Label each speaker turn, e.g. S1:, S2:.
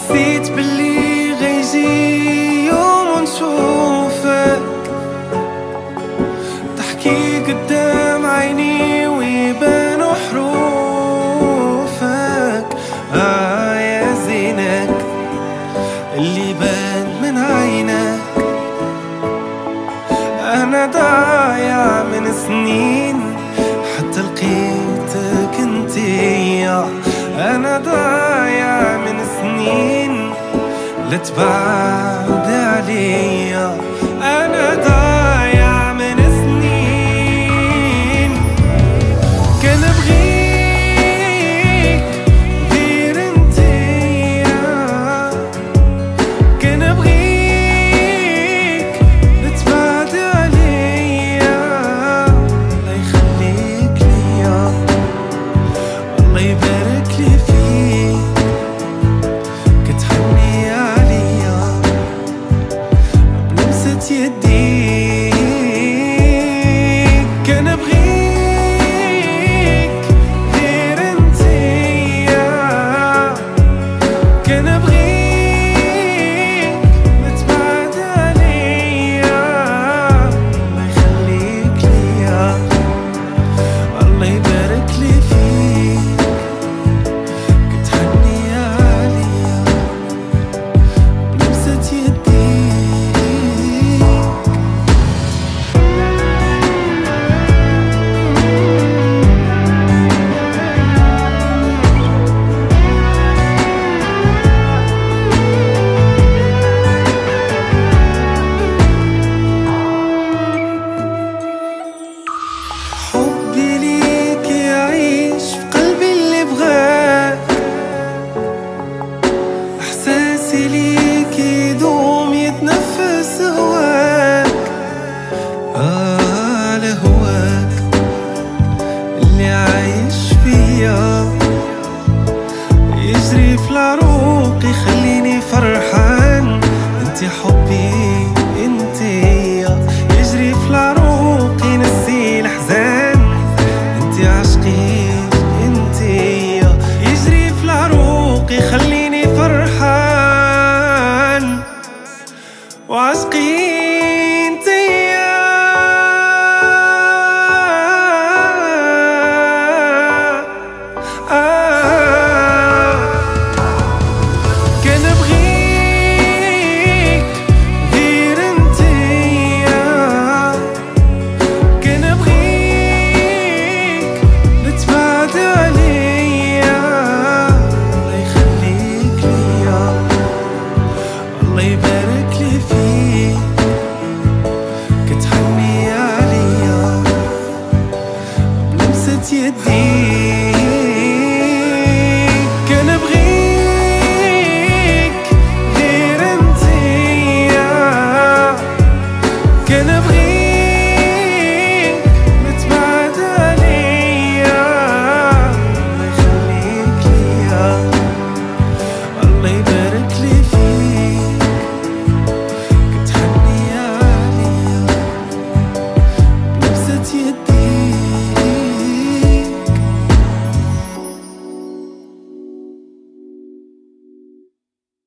S1: حسيت باللي غيجي يوم ونشوفك تحكي قدام عيني ويبانوا حروفك. يا زينك اللي بان من عينك. أنا ضايع من سنين حتى لقيتك انتيا. أنا ضايع من سنين لا تبعد عليا. أنا ضايع من سنين كان بغيك غير انتيا. كان بغيك لا تبعد عليا. الله يخليك ليا الله يبارك لي فيك كتحني عليا بلمسة يديك. كان بغيك غير انتيا. كان بغيك لا تبعد عليا. الله يخليك ليا الله يبارك لي فيك كتحني عليا بلمسة يديك. حبي ليك يعيش في قلبي اللي بغاك. احساسي ليك يدوم يتنفس هواك. على هواك اللي عايش فيا يجري في العروق يخليني فرحان. انتي حبي انتيا يجري في العروق ينسي الحزان. انتي عشقي انتيا يجري في العروق يخليني فرحان. وعشقي انتيا كان بغيك غير انتيا. كان بغيك لا تبعد عليا. الله يخليك ليا الله يبارك لي فيك كتحني عليا بلمسة يديك.